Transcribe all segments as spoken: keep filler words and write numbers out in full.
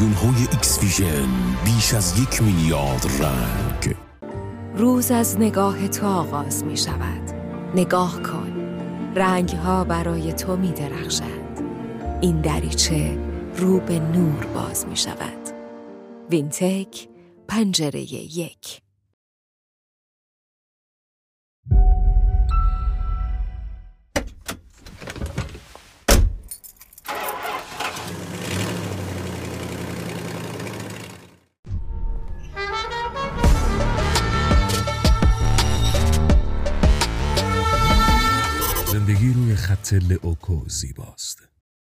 تلویزیون های ایکس ویژن بیش از یک میلیارد رنگ. روز از نگاه تو آغاز می شود. نگاه کن، رنگ ها برای تو می درخشند. این دریچه رو به نور باز می شود. وینتک پنجره یک. زندگی روی خط لئوکو زیباست.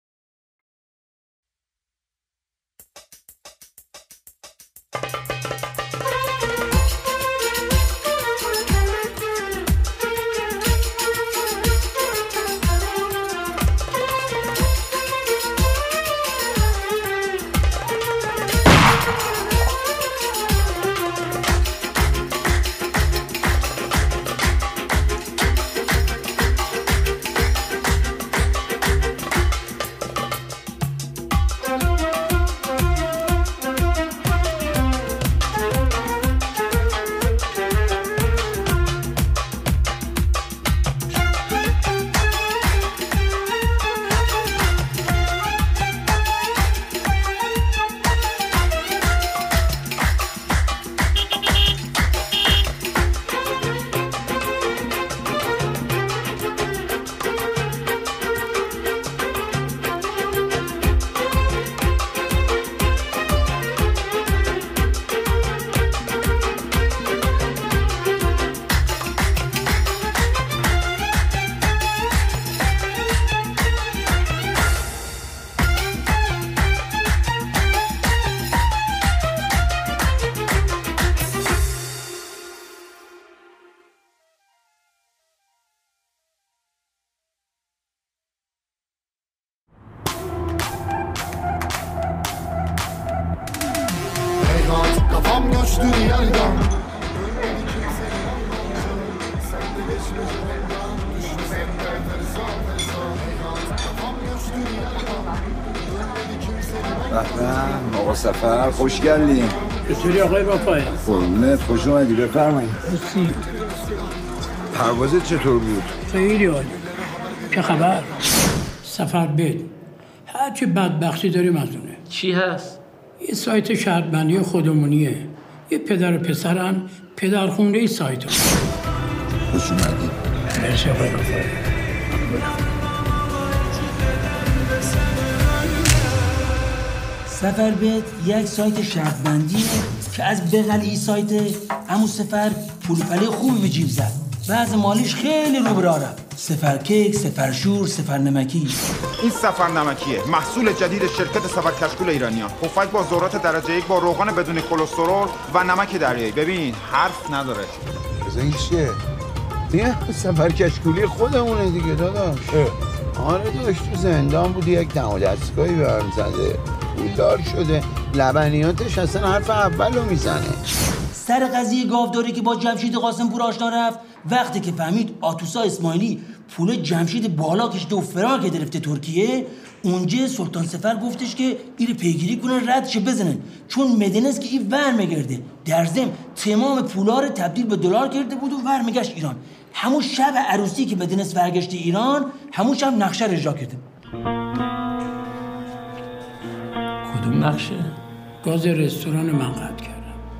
Kafam göçtü diyardan. بحرم آقا سفر خوش گردیم. چطوری آقای وفایی؟ قربونت خوش اومدی بفرمایید. مرسی. پروازت چطور بود؟ خیلی عالی. چه خبر؟ سفر بد. هرچی بدبختی داریم از اونه. چی هست؟ یه سایت شرطبندی خودمونیه. یه پدر و پسرن پدرخونده سایت ها. خوش اومدی. مرسی آقای وفایی. سفر بهت یک سایت شرطبندیه که از بغل این سایت عمو سفر پولپله خوبی به جیب زد. بعض مالیش خیلی رو برا رفت. سفر کیک، سفر شور، سفر نمکی. این سفر نمکیه، محصول جدید شرکت سفر کشکول ایرانیان. پفک با ذرات درجه یک با روغن بدون کلسترول و نمک دریایی. ببین حرف نداره. بذار این چیه؟ یه سفر کشکولی خودمونه دیگه داداش. آره داشت تو زندان بودی یک دم دستگاهی برم زده. پولدار شده، لبنیاتش اصلا حرف اول رو میزنه. سر قضیه گاوداری که با جمشید قاسم پور آشنا رفت، وقتی که فهمید آتوسا اسماعیلی پول جمشید بالا کشیده و فرار که گرفته ترکیه، اونجا سلطان سفر گفتش که این پیگیری کنن ردش بزنن، چون مدنس که این ور میگرده. در ضمن تمام پولا رو تبدیل به دلار کرده بود و ور میگشت ایران. همون شب عروسی که مدنس برگشت ایران، همون شب نقشه رو اجرا کرده. کدوم نقشه؟ گاز رستوران من قطع کردم.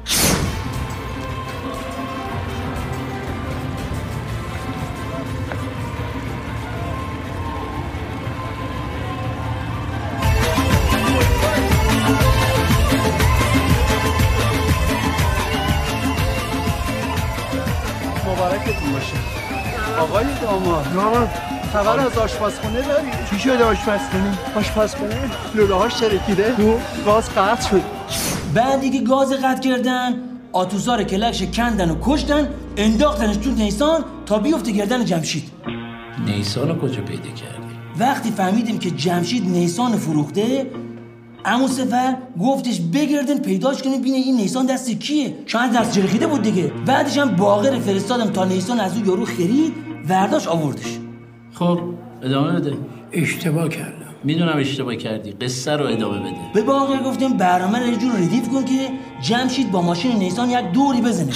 مبارکتون باشه آقای داماد. داماد خبر از آشپزخونه داری؟ چی شده آشپزخونه؟ آشپزخونه لوله هاش ترکیده، دو گاز قطع شد. بعدی که گاز قطع کردن، آتوسا رو کلکش کندن و کشتن، انداختنش تو نیسان تا بیفته گردن جمشید. نیسان رو کجا پیدا کردی؟ وقتی فهمیدیم که جمشید نیسان فروخته، عمو سفر گفتش بگردن پیداش کنیم ببینه این نیسان دست کیه. شاید دست جرخیده بود دیگه. بعدش هم باقر فرستادم تا نیسان از اون یارو خرید، ورداش آوردش. خب ادامه بده. اشتباه کردم. میدونم اشتباه کردی، قصه رو ادامه بده. به باقر گفتیم برنامه رو یه جور ردیف کن که جمشید با ماشین نیسان یک دوری بزنه.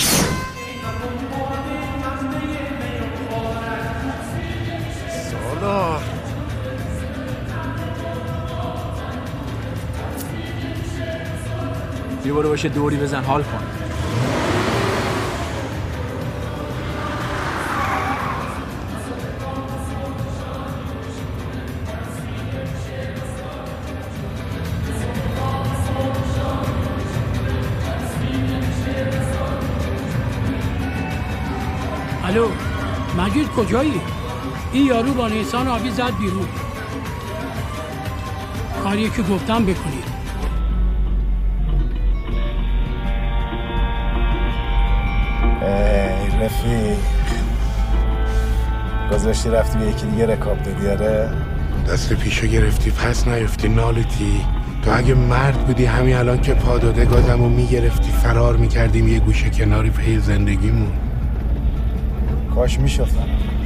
سالار بیا برو باشه دوری بزن حال کن. الو مجید کجایی؟ این یارو با نیسان آبی زد بیرون. کاریه که گفتم بکنید. ای رفیق گذاشتی رفتی به یکی دیگه رکاب دادی. آره دست پیشو گرفتی پس نیفتی نالتی. تو اگه مرد بودی همین الان که پا داده گازمو میگرفتی فرار میکردیم یه گوشه کناری پی زندگیمون. کاش میشفتم.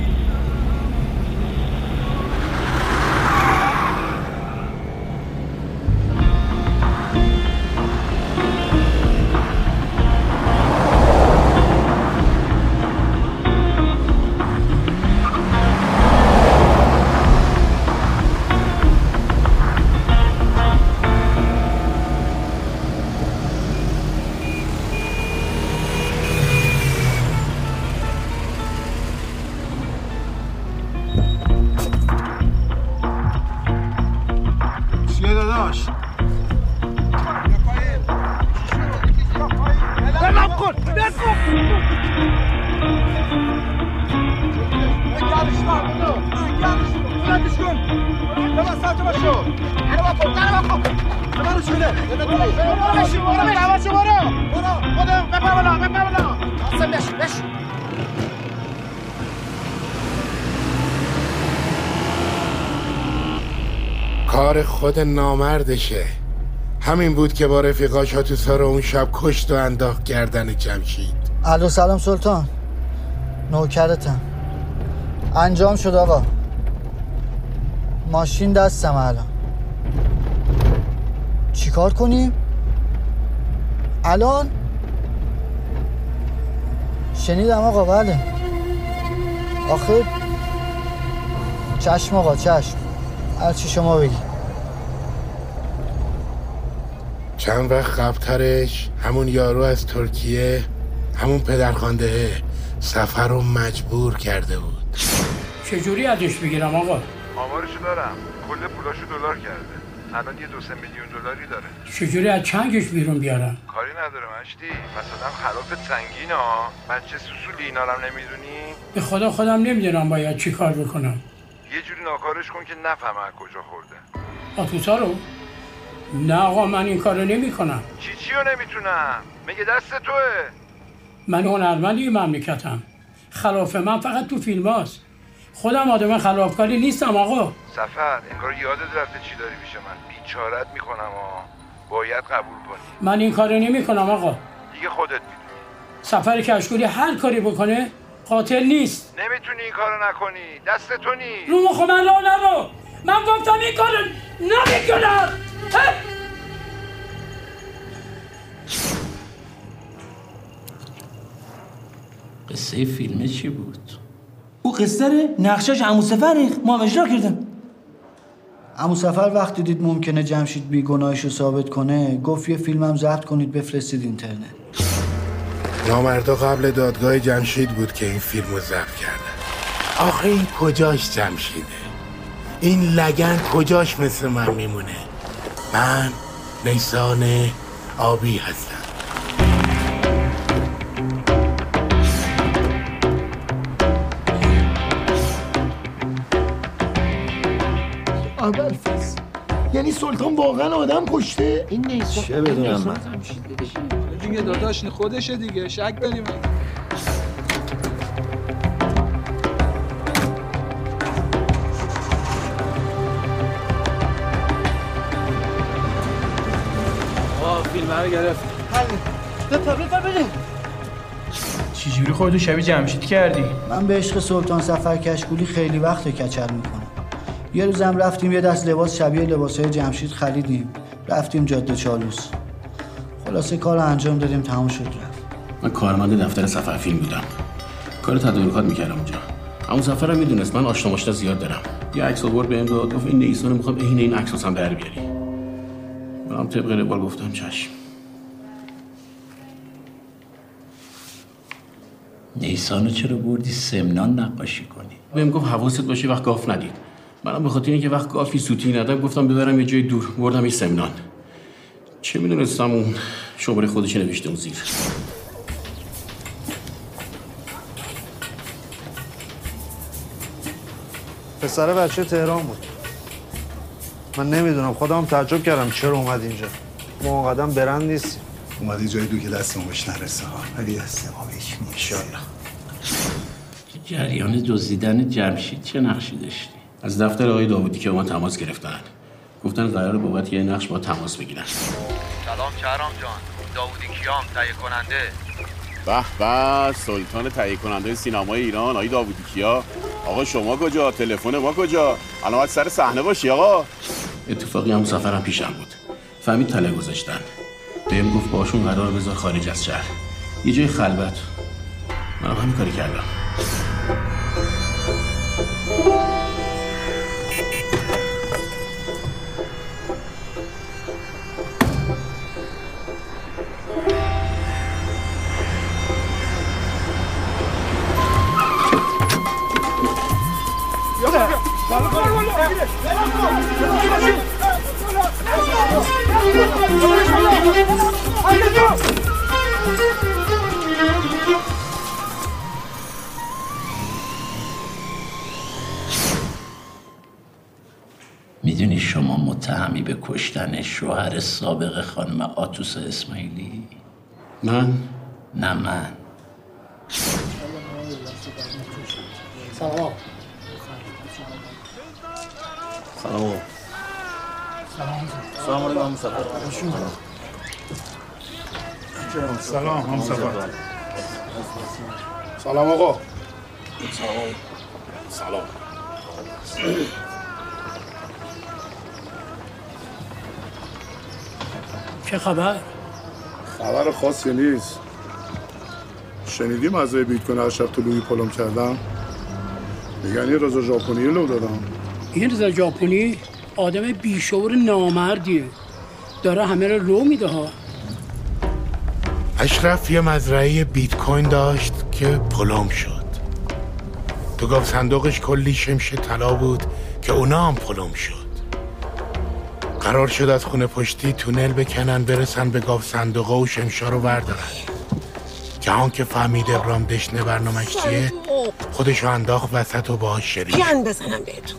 کار خود نامردشه. همین بود که با رفیقاش ها تو سر اون شب کشت و انداخت گردن جمشید. الو سلام سلطان، نوکرتم. انجام شد آقا. ماشین دستم الان. چیکار کنیم؟ الان؟ شنیدم آقا. بله آخه چشم آقا چشم، هرچی شما بگی. چند وقت قبلترش همون یارو از ترکیه، همون پدرخوانده سفر رو مجبور کرده بود. چجوری ازش بگیرم آقا؟ آمارشو دارم، کل پولاشو دلار کرده. الان یه دو سه میلیون دلاری داره. چجوری از چنگش بیرون بیارم؟ کاری نداره مشتی، مثلا خلافت سنگین ها، من چه سوسولی اینا رو نمیدونی؟ به خدا خودم نمیدونم باید چی کار بکنم. یه جوری ناکارش کن که نفهمه از کجا خورده. آتوسا رو؟ نه آقا من این کارو نمی کنم. چی چی رو نمیتونم؟ میگه دست توه. من هنرمندی مملکتم. خلاف من فقط تو فیلم هاست. خودم آدم خلافکاری نیستم آقا. سفر انگار یادت رفته چی داری پیش من. بیچارت میکنم ها. باید قبول کنی. من این کارو نمی کنم آقا. دیگه خودت میدونی. سفر کشکولی هر کاری بکنه قاتل نیست. نمیتونی این کارو نکنی. دست تو نیست. رو مخ من رو نرو. من گفتم این کارو نمیکنم. قصه فیلمه چی بود؟ او قصه نقشش عمو سفر ما اجرا کردم. عمو سفر وقتی دید ممکنه جمشید بیگناهشو ثابت کنه گفت یه فیلمم ضبط کنید بفرستید اینترنت. نامردا قبل دادگاه جمشید بود که این فیلمو ضبط کردن. آخه این کجاش جمشیده؟ این لگن کجاش مثل من میمونه؟ من نیسان آبی هستم. ابوالفضل یعنی سلطان واقعا آدم کشته؟ این نیست چه بدونم من. دیگه داداش خودشه دیگه، شک داریم. آه فیلم رو گرفت. حل بپر بپر بده. چجوری خودتو شبیه جمشید کردی؟ من به عشق سلطان سفر کشکولی خیلی وقت کچل میکنم. یه روزم رفتیم یه دست لباس شبیه لباسای جمشید خریدیم، رفتیم جاده چالوس. خلاصه کار انجام دادیم، تمام شد رفت. من کارمند دفتر سفر فیلم بودم، کار تدارکات میکردم اونجا. اما سفرم میدونست من آشنا ماشنا زیاد دارم. یه عکس آورد بهم داد، گفت این نیسانو میخوام عین این عکس هم در بیاری. منم طبق روال گفتم چشم. نیسانو چرا بردی سمنان نقاشی کنی؟ بهم گفت حواست باشه وقت گاف ندید. منم به خاطر اینکه وقت گافی سوتی ندم گفتم ببرم یه جای دور، بردم این سمنان. چه میدونستم اون شماره خودش نوشته اون زیر. پسر بچه تهران بود. من نمیدونم، خودم تعجب کردم چرا اومد اینجا. ما اونقدر برند نیستیم. اومدی جای دو که دستمون بهش نرسه ها، ولی دست ما بهش میشالله. جریان دزدیدن جمشید چه نقشی داشتی؟ از دفتر آقای داوودی که اومد تماس گرفتن. گفتن قراره بابت یه نقش با تماس بگیرن. سلام چهرام جان، داوودی کیام تهیه کننده. به به سلطان تهیه کننده سینمای ایران آقای داوودی کیا. آقا شما کجا؟ تلفن ما کجا؟ الان باید سر صحنه باشی آقا. اتفاقی هم سفرم پیشم بود. فهمید تله گذاشتن. بهم گفت باشون قرار بذار خارج از شهر. یه جای خلوت. منم همین کاری کردم. میدونی شما متهمی به کشتن شوهر سابق خانم آتوسا اسماعیلی؟ من؟ نه من. سلام. سلام. سلام علیکم هم سفر. سلام هم سفر. سلام آقا. سلام. سلام. چه خبر؟ خبر خاصی نیست. شنیدی مزه بیت کوین هر شب تو لوی پلم کردم؟ میگن یه رضا ژاپنی لو دادم. این رضا ژاپنی آدم بیشعور نامردیه، داره همه رو لو میده ها. اشرف یه مزرعه بیت کوین داشت که پلم شد. تو گفت صندوقش کلی شمش طلا بود که اونا هم پلم شد. قرار شد از خونه پشتی تونل بکنن برسن به گاو صندوقه و شمشا رو بردارن. جهان که فهمید ابرام دشنه برنامه‌اش چیه خودشو انداخت وسط و باهاش شریک. پیان بزنم بهتون.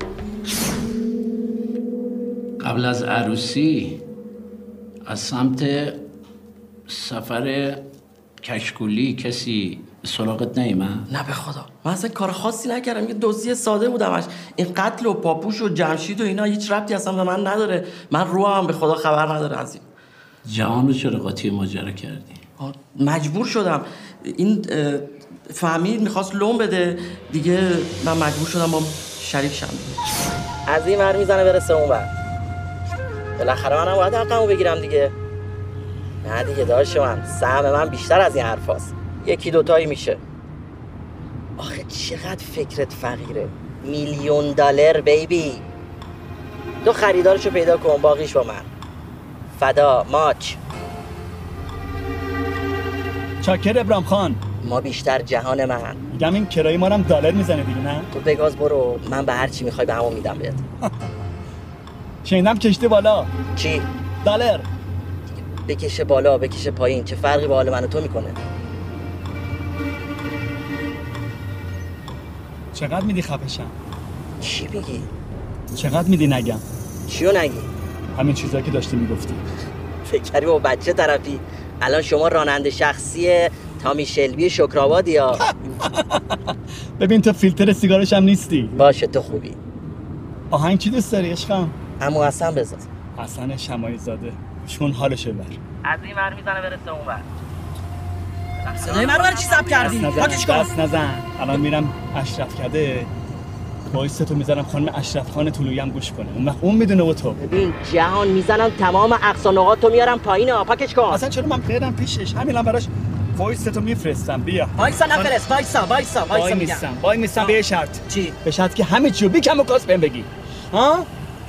قبل از عروسی از سمت سفر کشکولی کسی سراغت نیامد؟ نه به خدا، من اصلا کار خاصی نکردم، یه دزدی ساده بودمش. این قتل و پاپوش و جمشید و اینا هیچ ربطی اصلا به من نداره. من رو هم به خدا خبر نداره از این. جهان رو چرا قاطی ماجرا کردی؟ مجبور شدم. این فهمید میخواست لوم بده دیگه، من مجبور شدم با شریک شم. از این ور میزنه برسه اون ور. بالاخره منم باید حقمو بگیرم دیگه. نه دیگه داشت من سهم من بیشتر از این حرفاست. یکی دوتایی میشه. آخه چقدر فکرت فقیره. میلیون دلار بیبی. تو خریدارشو پیدا کن، باقیش با من. فدا ماچ. چاکر ابرام خان. ما بیشتر جهان من. میگم این کرایه ما هم دلار میزنه دیگه نه؟ تو بگاز برو، من به هر چی میخوای به همون میدم بهت. شنیدم کشته بالا. چی؟ دلار. بکشه بالا بکشه پایین، چه فرقی با حال من و تو میکنه؟ چقدر میدی خفشم؟ چی بگی؟ چقدر میدی نگم؟ چیو نگی؟ همین چیزایی که داشتی میگفتی. فکر کردی با بچه طرفی؟ الان شما راننده شخصی تامی شلبی شکرآبادی یا ببین تو فیلتر سیگارش هم نیستی. باشه تو خوبی. آهنگ چی دوست داری عشقم؟ عمو حسن بذار. حسن شماعی زاده شون حالشه بر. از این ور میزنه برسه اون ور. صدای من رو برای چی ضبط کردی؟ دست نزن دست نزن. الان میرم اشرف کده وایس تو میذارم خانم اشرف خان طلویی هم گوش کنه. اون وقت اون میدونه و تو. ببین جهان میزنم تمام اقصا نقاط تو میارم پایین پاکش کن. اصلا چرا من برم پیشش؟ همینم براش وایس تو میفرستم. بیا. وایسا نفرست. وایسا وایسا وایسا وای میسم. وای میسم به شرط. چی؟ به شرط که همه چیو بی کم و کاس بهم بگی. ها؟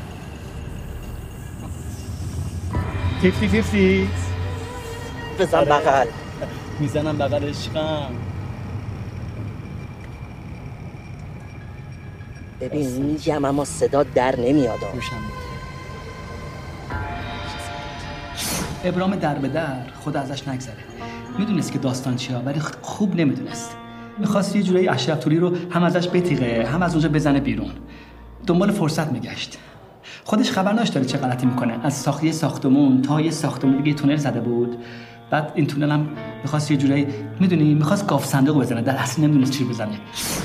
فیفتی فیفتی بزن بغل. میزنم بغل عشقم. ببین میگم اما صدا در نمیاد. گوشم ابرام در به در خود ازش نگذره. میدونست که داستان چیه ولی خوب نمیدونست. میخواست یه جورایی اشرف طلویی رو هم ازش بتیغه هم از اونجا بزنه بیرون. دنبال فرصت میگشت. خودش خبر نداشت داره چه غلطی میکنه. از ساختیه ساختمون تا یه ساختمون دیگه تونل زده بود. بعد این تونل هم میخواست یه جورایی میدونی میخواست گاف صندوق بزنه. در اصل نمیدونست چی بزنه.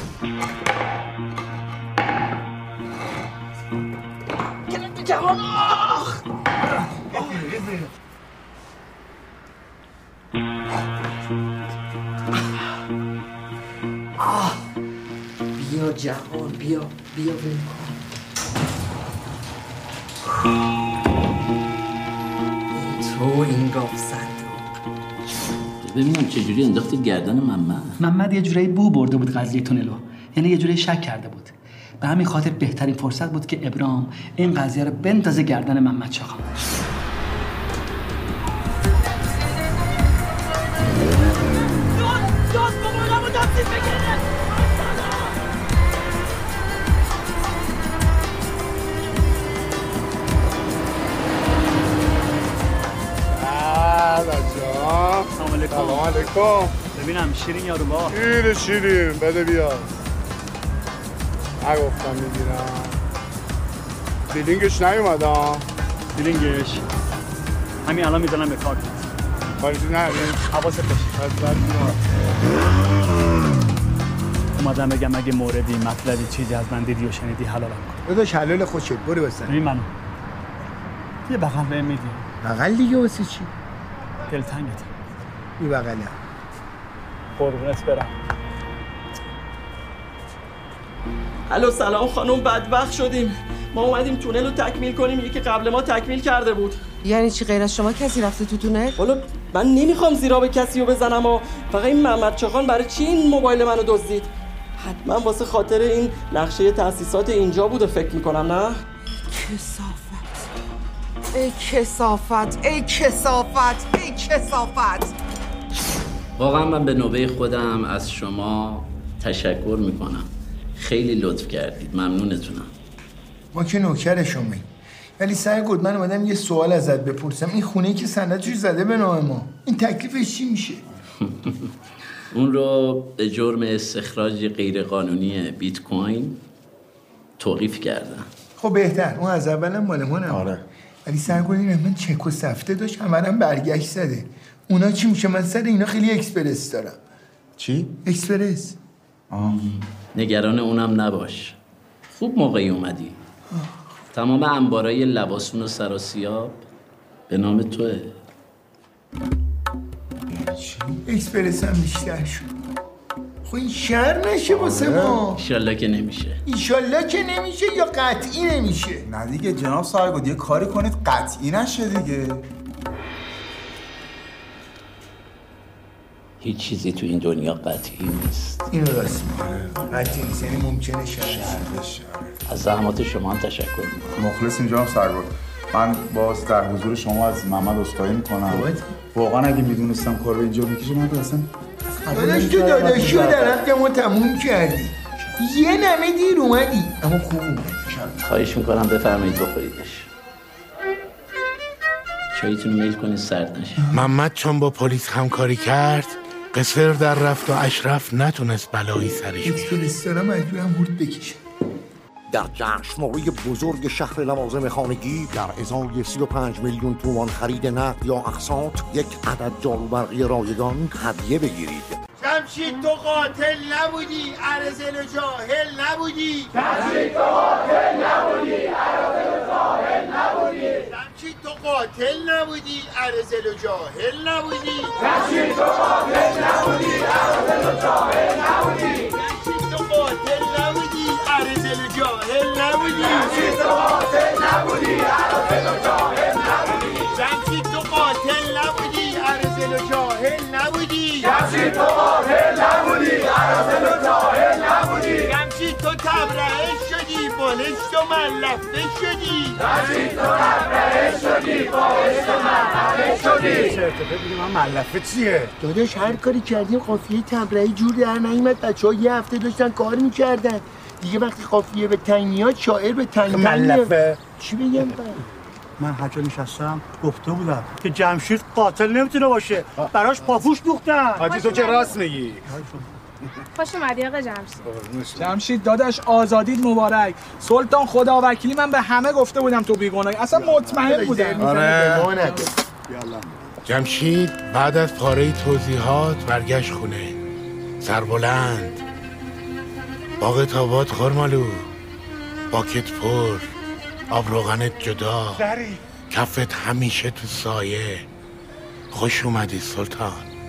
جهان آه بیا جهان بیا بیا بیا تو این گاف صندوق ببینم چجوری انداختی گردن محمد. محمد یه جورایی بو برده بود قضیه تونلو. یعنی یه جورایی شک کرده بود. به همین خاطر بهترین فرصت بود که ابرام این قضیه رو بندازه گردن محمد چاقا. سلام علیکم. سلام علیکم. ببینم شیرین یارو با شیر شیرین بده بیا. نگفتم میگیرم. بیلینگش نیومد ها. بیلینگش همین الان میزنم به کارت. کارتی نریم. حواست باشه. اومدم بگم اگه موردی مطلبی چیزی از من دیدی و شنیدی حلالم کن. داداش حلال خوشت برو بسن. ببین منو یه بغل بهم میدی. بغل دیگه واسه چی؟ دلتنگت. این بغله. قربونت برم. الو سلام خانم بدبخت شدیم. ما اومدیم تونل رو تکمیل کنیم یکی قبل ما تکمیل کرده بود. یعنی چی غیر از شما کسی رفته تو تونل؟ والا من نمیخوام زیرا به کسی رو بزنم و فقط این محمد چاخان برای چی این موبایل منو دزدید؟ حتما واسه خاطر این نقشه تأسیسات اینجا بوده فکر میکنم نه؟ کثافت ای کثافت ای کثافت ای کثافت. واقعا من به نوبه خودم از شما تشکر میکنم. خیلی لطف کردید. ممنونتونم. ما که نوکر شماییم. ولی سرگرد من اومدم یه سوال ازت بپرسم. این خونه‌ای که سندش زده به نام ما این تکلیفش چی میشه؟ اون رو به جرم استخراج غیرقانونی بیت کوین توقیف کردن. خب بهتر. اون از اولم مال ما نبود. آره. ولی سرگرد این من چک و سفته داشت همرم برگشت زده. اونا چی میشه؟ من سر اینا خیلی اکسپرس دارم. چی؟ اکسپرس. آه. نگران اونم نباش. خوب موقعی اومدی. آه. تمام انبارای لباسون و سراسیاب به نام توه. چی؟ اکسپرس هم بیشتر شد. خب این شر نشه واسه ما. ایشالله که نمیشه. ایشالله که نمیشه یا قطعی نمیشه؟ نه دیگه جناب سرگرد یه کاری کنید قطعی نشه دیگه. هیچ چیزی تو این دنیا قطعی نیست. این راست میگه. قطعی نیست یعنی ممکنه شر بشه. از زحمات شما هم تشکر میکنم. مخلصیم جناب سرگرد. من باز در حضور شما از محمد عذرخواهی میکنم. واقعا اگه میدونستم کار به اینجا میکشه من اصلا داداش تو داداشی رو در حق ما تموم کردی. یه نمه دیر اومدی اما خوب اومدی. خواهش میکنم بفرمایید بخوریدش. چاییتون رو میل کنید سرد نشه. محمد چون با پلیس همکاری کرد قصر در رفت و اشرف نتونست بلایی سرش بیاره. اکسپرس‌دارم مجبورم هورد بکشم. در جشنواره بزرگ شهر لوازم خانگی در ازای سی و پنج میلیون تومان خرید نقد یا اقساط یک عدد جاروبرقی رایگان هدیه بگیرید. جمشید تو قاتل نبودی، ارسل و جاهل نبودی. جمشید تو قاتل نبودی، ارسل و جاهل نبودی. جمشید تو قاتل نبودی، ارسل و جاهل نبودی. جمشید تو قاتل نبودی، ارسل و جاهل نبودی. جمشید تو قاتل نبودی، ارسل و فالش تو ملفه شدی جمشید تو مبرهه شدی فالش تو ملفه شدی چرت و پرت میگی من ملفه چیه؟ داداش هر کاری کردیم قافیه تبرئه‌ای جور در نیومد. بچه‌ها یه هفته داشتن کار میکردن دیگه. وقتی قافیه به تنگ میاد شاعر به تنگ ملفه چی بگم؟ من هر جا نشستم گفته بودم که جمشید قاتل نمیتونه باشه. براش پاپوش دوختن. حاجی تو که راست میگی. خوش اومدی آقا جمشید. جمشید داداش آزادیت مبارک. سلطان خدا وکیلی من به همه گفته بودم تو بیگناهی. اصلا مطمئن بودم. آره. جمشید بعد از پاره توضیحات برگشت خونه. سربلند، باغت آباد خرمالو، باکت پر، آب روغنت جدا، کفت همیشه تو سایه. خوش اومدی سلطان.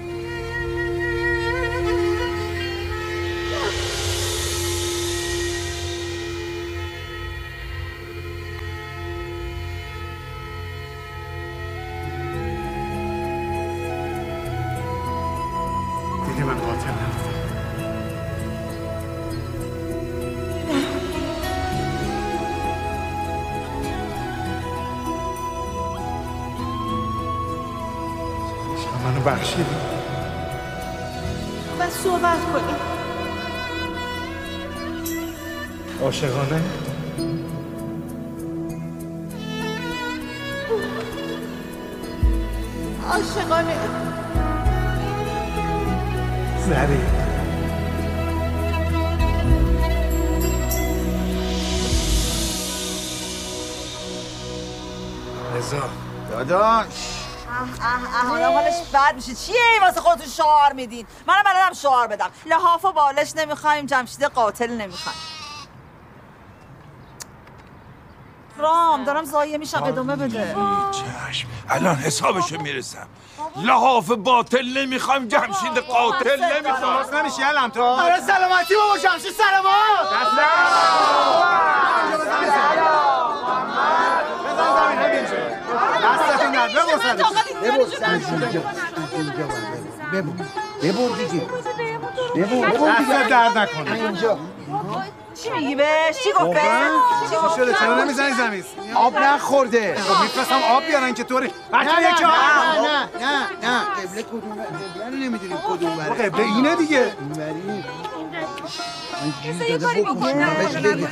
دیدی من قاتل نبودم. منو بخشیدی. بس صحبت کنیم. عاشقانه عاشقانه زری رضا داداش اه اه آدم حالش بد میشه. چیه این واسه خودتون شعار میدین؟ منم بلدم شعار بدم. لحاف و بالش نمیخوایم، جمشید قاتل نمیخوایم. رام دارم زایه میشم، ادامه بده. چشم الان حسابشو میرسم. لحاف باطل نمیخوایم، جمشید قاتل نمیخوایم. باز نمیشی الان تو. آره سلامتی بابا جمشید سلامات. دستتون نرد ببوسنش. ببور ببور دیگه. ببور ببور دست درد نکنه. اینجا چی میگی بهش؟ چی گفت بهش؟ چی گفت؟ شده چرا نمیزنی زمین؟ آب نخورده. خب میفرستم آب بیارن که طوری. بچه نه یکی نه آب. نه نه نه قبله کدوم قبله رو نمیدونیم کدوم بره. قبله اینه دیگه. اینوری. یه کاری بکنم.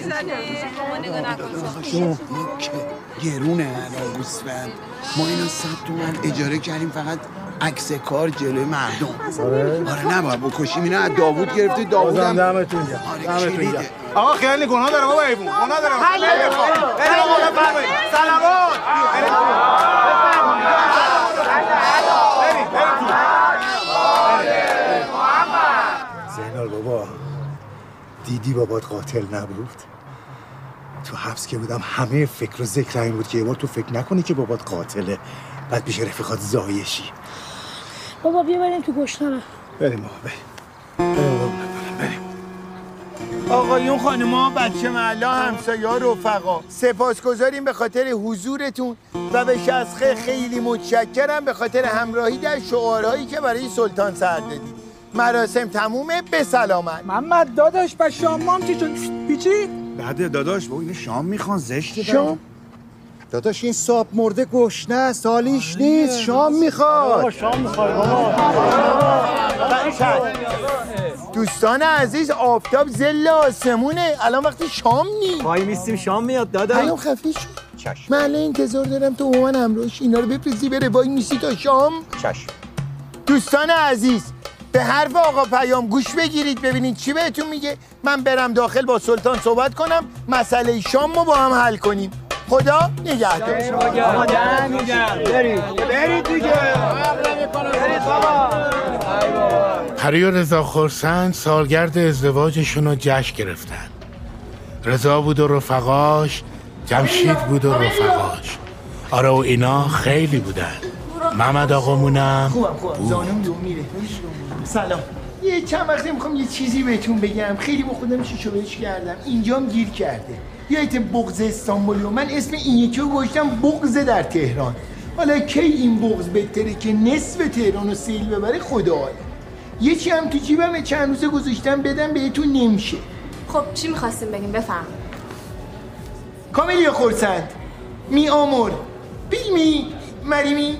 شما گرونه الان گوسفند. ما اینو صد تومن اجاره کردیم فقط عکس کار جلوی مردم. آره آره نباید بکشیم. اینا از داوود گرفته. داوود هم دمتون گرم. آره کلیده. آقا خیلی گناه داره بابا ایوون. گناه داره. نمیخوام. بریم آقا بفرمایید. سلامات. بریم بریم تو. زینال بابا دیدی بابات قاتل نبود؟ تو حبس که بودم همه فکر و ذکر این بود که یه بار تو فکر نکنی که بابات قاتله بعد پیش رفیقات زایشی. بابا بیا بریم تو گشتنه. بریم بابا بریم. بریم بابا بریم. آقایون خانوما بچه محلا همسایه‌ها رفقا سپاسگزاریم به خاطر حضورتون و به شسخه خیلی متشکرم به خاطر همراهی در شعارهایی که برای سلطان سر دادید. مراسم تمومه، به سلامت. محمد داداش با شامام چی شد؟ پیچی؟ بعد داداش با اینو شام میخوان زشته شام؟ داداش این ساب مرده گشنه است حالیش نیست شام میخواد. شام میخواد دوستان عزیز آفتاب زل آسمونه الان وقتی شام نی وای میستیم شام میاد داداش. پیام خفه شد. چشم. من الان انتظار دارم تو با من همراهش اینا رو بفرستی بره وای میسی تا شام. چشم. دوستان عزیز به حرف آقا پیام گوش بگیرید ببینید چی بهتون میگه. من برم داخل با سلطان صحبت کنم مسئله شام رو با هم حل کنیم. خدا نگهدار. برید دیگه. برید بابا. پری و رضا خورسند سالگرد ازدواجشون رو جشن گرفتن. رضا بود و رفقاش، جمشید بود و رفقاش. آره و اینا خیلی بودن. محمد آقامونم خوبم خوبم زانم دو میره. سلام. یه چند وقتی میخوام یه چیزی بهتون بگم. خیلی با خودم شیشو بهش کردم اینجام گیر کرده. یادت بغض استانبولی و من اسم این یکی رو گذاشتم بغض در تهران. حالا کی این بغض بهتره که نصف تهران رو سیل ببره خدا عالم. یه چی هم تو جیبم چند روزه گذاشتم بدم بهتون نمیشه. خب چی میخواستیم بگیم بفهم. کاملیا خورسند می آمور بیمی مریمی.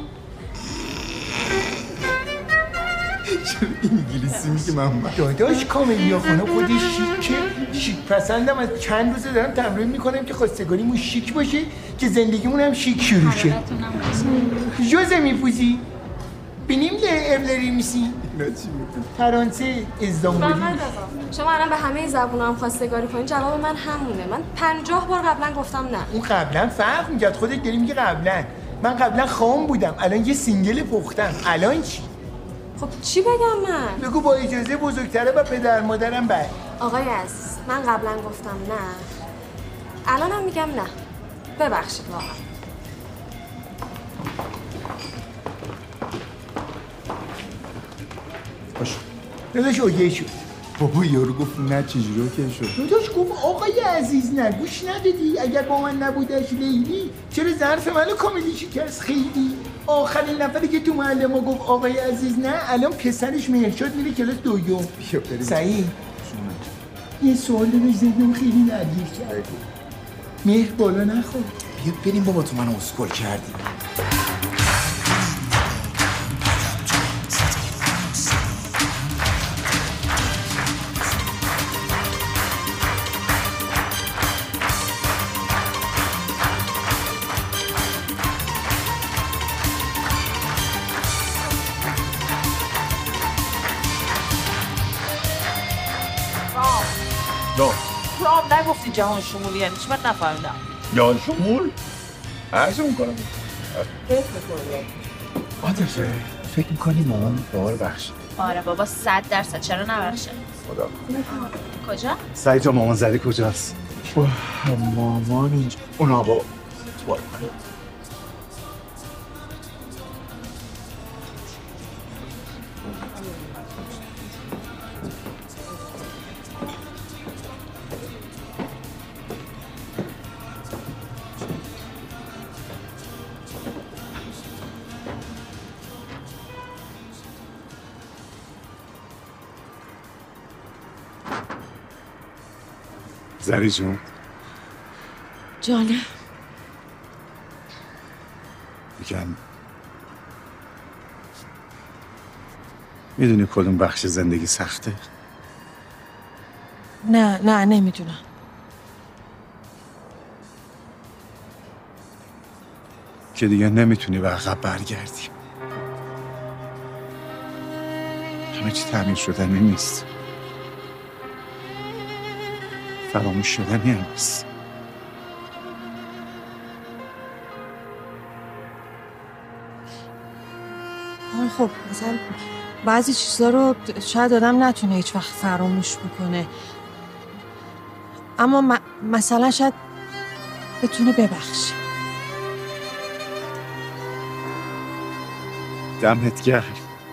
چرا انگلیسی میگه محمد؟ داداش کاملیا خانم خودش شیکه، شیک پسندم. از چند روزه دارم تمرین میکنم که خواستگاریمون شیک باشه که زندگیمون هم شیک شروع شه. جوزه میپوزی؟ بینیم له ابلری میسی؟ فرانسه ازدانبولی. شما الان به همه زبونا هم خواستگاری کنین جواب من همونه. من پنجاه بار قبلا گفتم نه. اون قبلا فرق میکرد، خودت داری میگه قبلا. من قبلا خام بودم، الان یه سینگل پختم. الان چی؟ خب چی بگم من؟ بگو با اجازه بزرگتره و پدر مادرم بعد. آقای عزیز من قبلا گفتم نه، الانم میگم نه. ببخشید واقعا. باشه داداش اوگه شد. بابا یارو گفت نه چجوری اوکه شد؟ داداش گفت آقای عزیز نه، گوش ندادی؟ اگر با من نبودش لیلی چرا ظرف منو کاملی شکست؟ خیلی آخرین نفری که تو محله ما گفت آقای عزیز نه الان پسرش مهرشاد میره کلاس دوم. سعید یه سوال رو زدم خیلی درگیر کرده. مهر بالا نخور. بیا بریم بابا، تو منو اسکول کردی. تو هم نگفتی جهان شمولی یعنی چی؟ من نفهمیدم. جهان شمول؟ عرض میکنم فکر میکنم عاطفه فکر میکنی مامان باور بخشه؟ آره بابا صد درصد. چرا نبخشه؟ خدا کجا؟ سعید جا مامان زده کجاست؟ مامان اینجا. اونا با تو زری جون جانه میگم میدونی کدوم بخش زندگی سخته؟ نه نه نمیدونم. که دیگه نمیتونی به عقب برگردی. همه چی تعمیر شدنی نیست، فراموش شدنی هم نیست. خب مثلا بعضی چیزا رو شاید آدم نتونه هیچ وقت فراموش بکنه، اما م- مثلا شاید بتونه ببخشه. دمت گرم.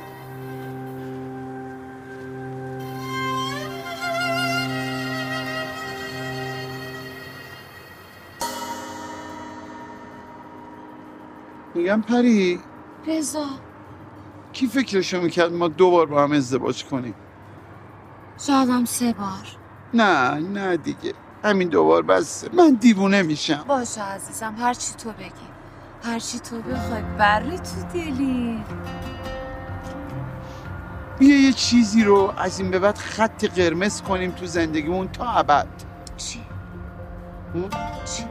میگم پری رضا کی فکرشو میکرد ما دو بار با هم ازدواج کنیم؟ شایدم سه بار. نه نه دیگه همین دو بار بسه، من دیوونه میشم. باشه عزیزم هر چی تو بگی، هر چی تو بخوای، بری تو دلی. بیا یه چیزی رو از این به بعد خط قرمز کنیم تو زندگیمون تا ابد. چی؟ چی؟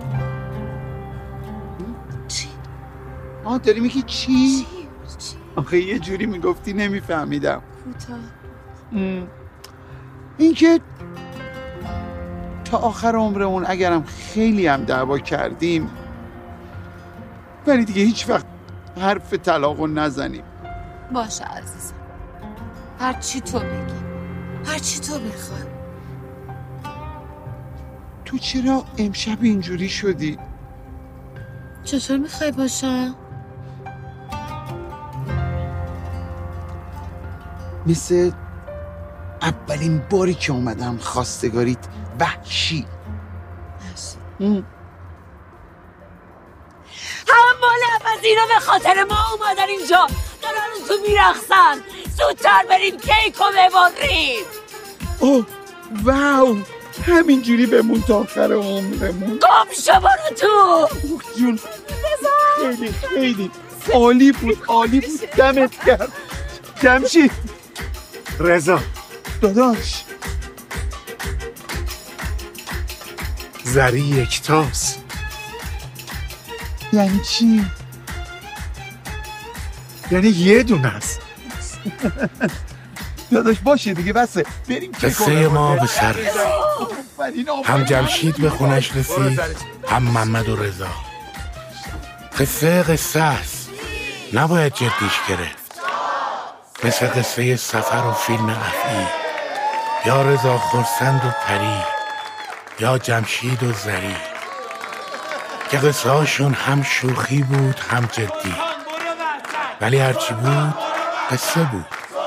چی؟ آه داری میگی چی؟ چی؟ آخه یه جوری میگفتی نمیفهمیدم. کوتاه. این که تا آخر عمرمون اگرم خیلی هم دعوا کردیم ولی دیگه هیچ وقت حرف طلاقو نزنیم. باشه عزیزم هر چی تو بگی، هر چی تو بخوای. تو چرا امشب اینجوری شدی؟ چطور میخوای باشم؟ مثل اولین باری که اومدم خواستگاریت وحشی. همه مال از اینا به خاطر ما اومدن اینجا، دارن تو میرخصن. زودتر بریم کیکو ببریم. اوه واو همینجوری بمون تا آخر عمرمون. گم شو برو تو. جون خیلی خیلی عالی بود، عالی بود، دمت گرم جمشید. رضا داداش زری یکتاست. یعنی چی؟ یعنی یه دونه است. داداش باشه دیگه بسه بریم. قصه ما به سر رسید. هم جمشید به خونش رسید، هم محمد و رضا. قصه قصه است، نباید جدیش گرفت. مثل قصه سفر و فیلم افعی، یا رضا خرسند و پری، یا جمشید و زری، که قصه هاشون هم شوخی بود هم جدی، ولی هرچی بود قصه بود.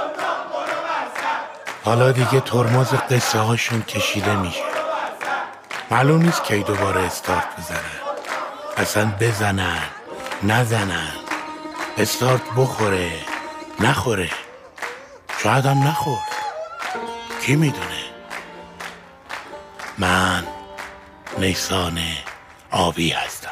حالا دیگه ترمز قصه هاشون کشیده میشه، معلوم نیست کی دوباره استارت بزنن، اصلا بزنن نزنن، استارت بخوره نخوره، شاید هم نخورد، کی میدونه. من نیسان آبی هستم.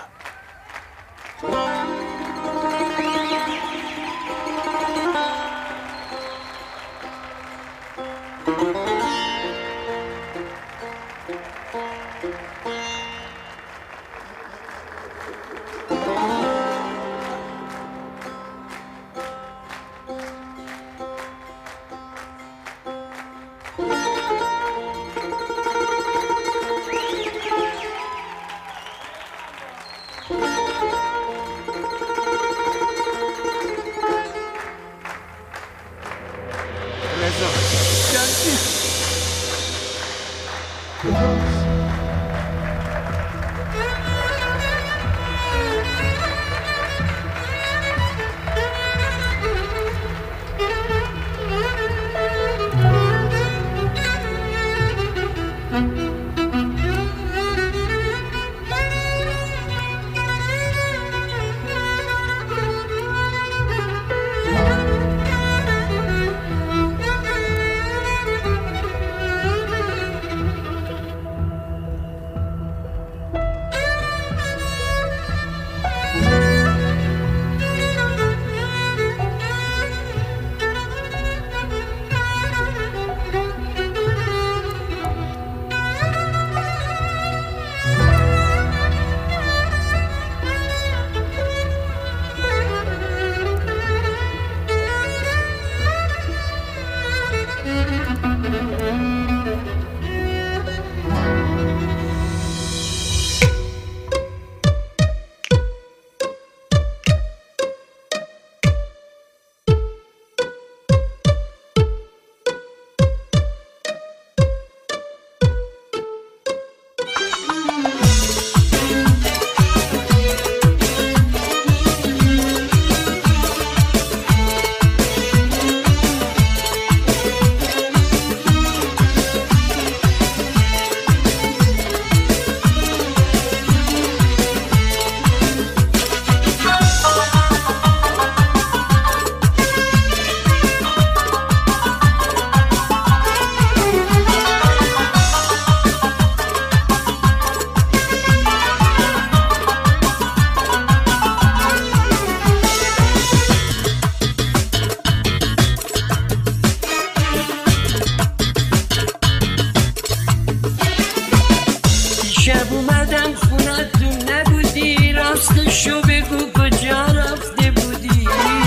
راستشو بگو کجا رفته بودی؟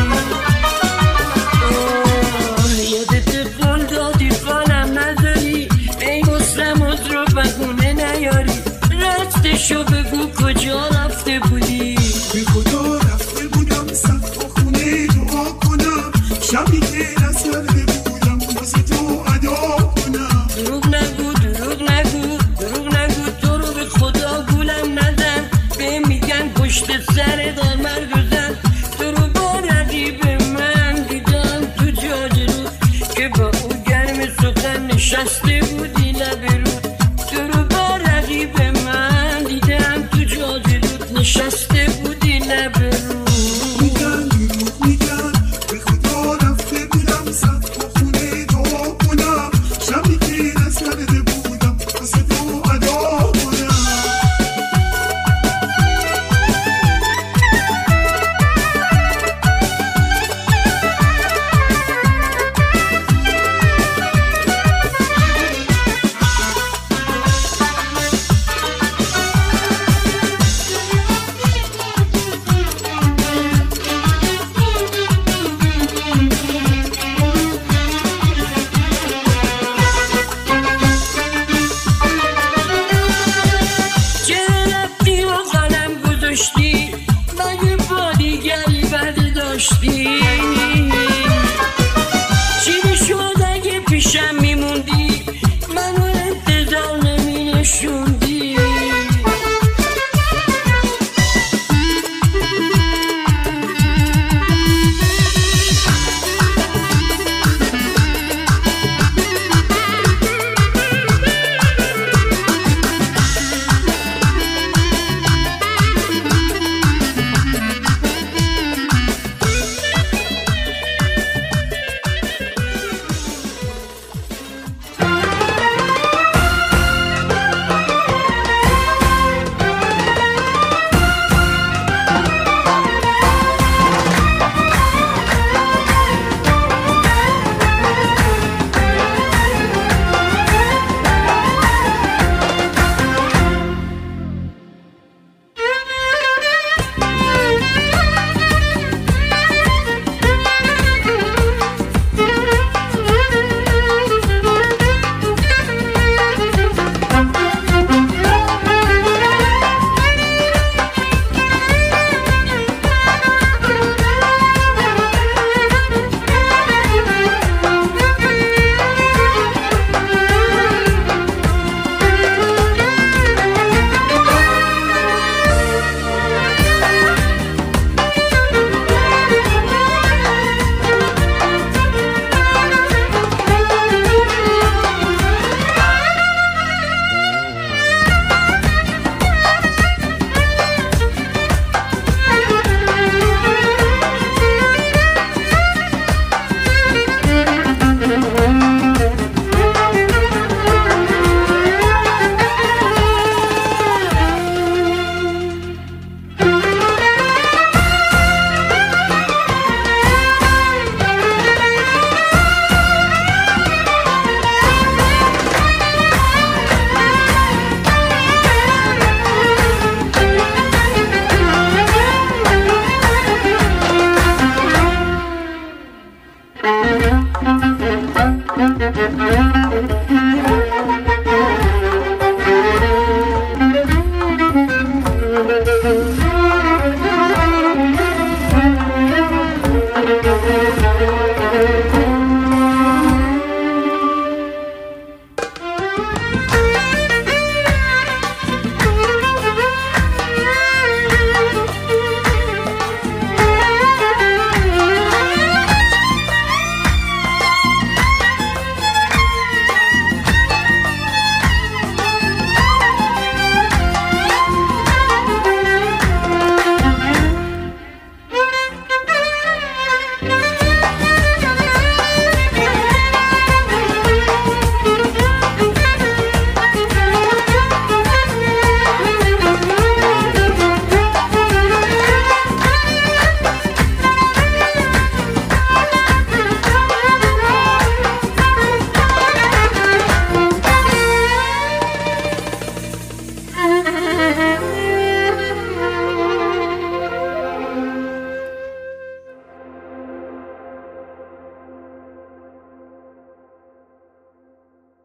یادت قول دادی فالم نذاری، ای مستموز رو بگونه نیاری. راستشو بگو کجا رفته بودی؟ به خدا رفته بودم صفا خونه دعا کنم، شبی که نسرده بودم واسه تو ادا کنم. دروغ نگو دروغ نگو دروغ نگو، تو رو به خدا گولم نزن. به میگن پشت سر دار مرگ زن، تو رو با رقیب من دیدم تو جاده رو، که با او گرم سخن نشسته بودی لب رو.